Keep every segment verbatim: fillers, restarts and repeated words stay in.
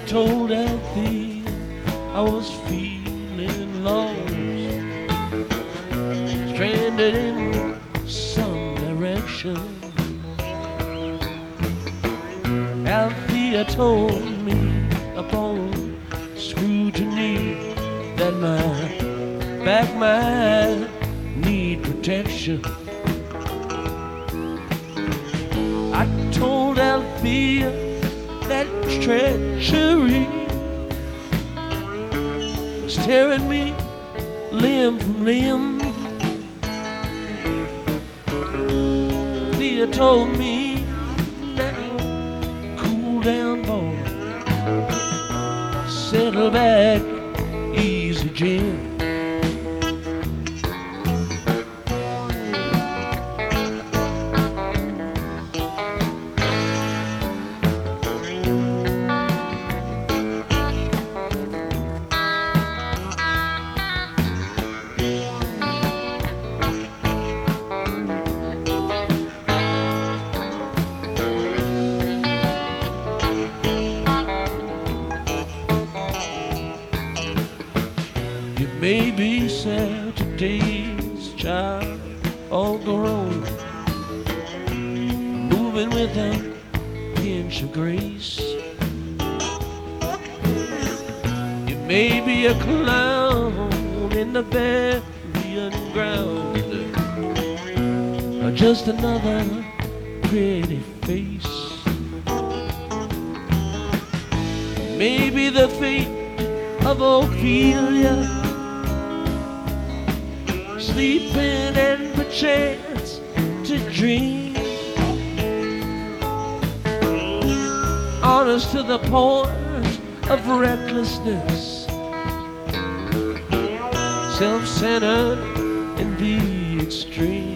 told Althea I was feeling lost, stranded in some direction. Althea told me upon scrutiny that my back might need protection. I told Althea that treachery was tearing me limb from limb. Althea told me, now cool down, boy, settle back, easy, Jim. Maybe Saturday's child, all grown, moving with an inch of grace. You may be a clown in the burying ground, or just another pretty face. Maybe the fate of Ophelia, sleeping and perchance to dream, honest to the point of recklessness, self-centered in the extreme.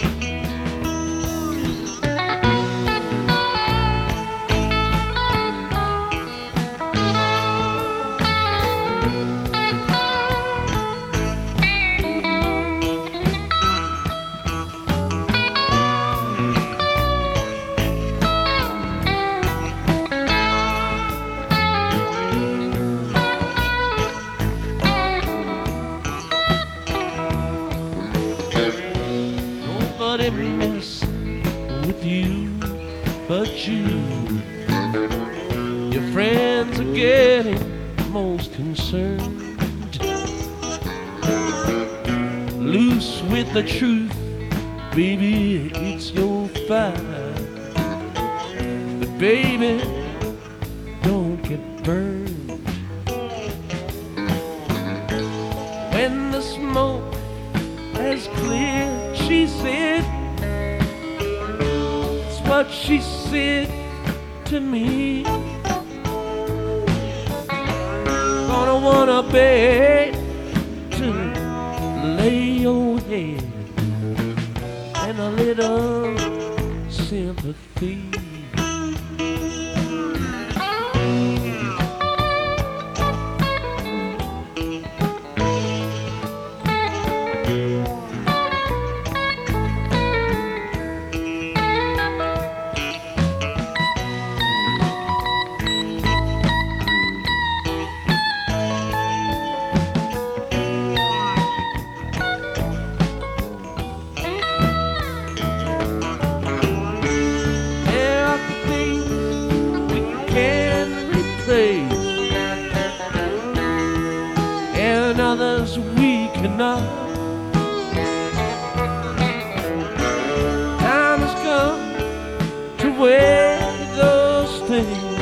Nobody mess with you but you. Your friends are getting most concerned. Loose with the truth, baby, it's your fight. But baby, don't get burned. When the smoke has cleared, she said, it's what she said to me. Gonna wanna beg to lay your head and a little sympathy. And others we cannot. Time has come to wear those things.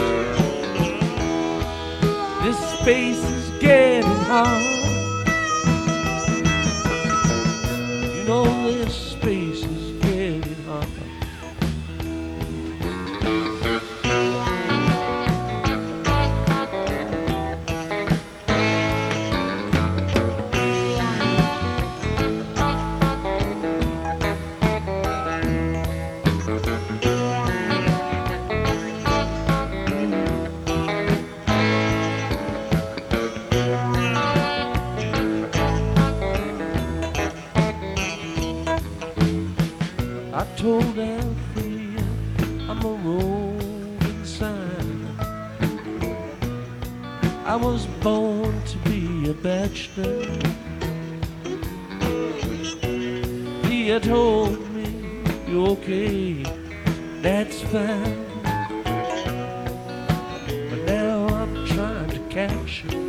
This space is getting hard. You know this space is getting hard. I told Althea I'm a roving sign. bachelor. He had told me, you're okay, that's fine. But now I'm trying to catch you.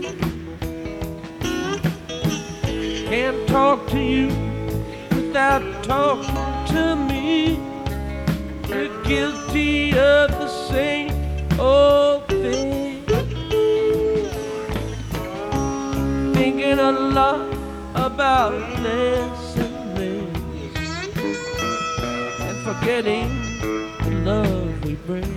Can't talk to you without talking to me. You're guilty of the same old thing. Thinking a lot about less and less, and forgetting the love we bring.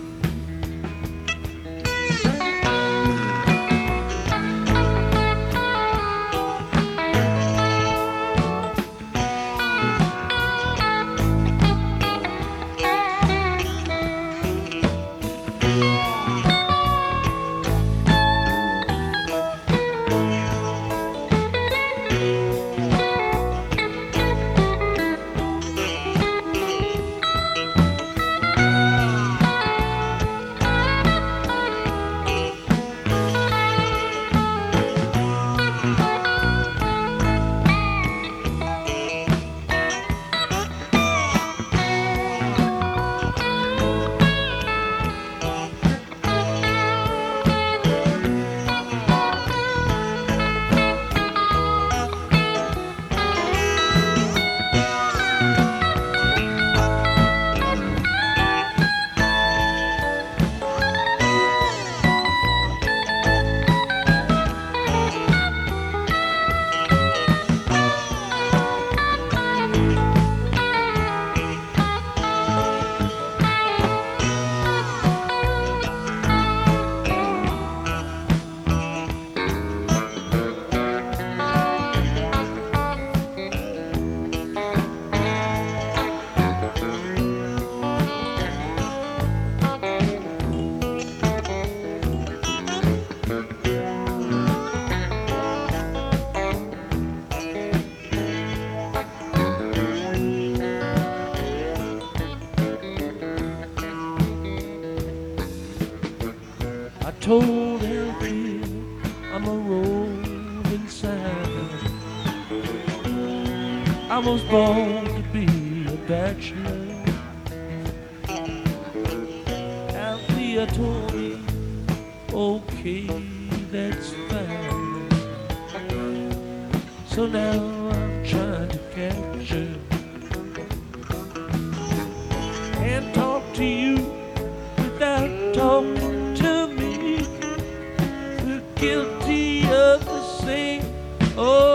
I told Elvira I'm a roving sign. I was born to be a bachelor. Althea told me, okay, that's fine. So now I'm trying to catch her. Can't talk to you without talking to me. We're guilty of the same. Oh.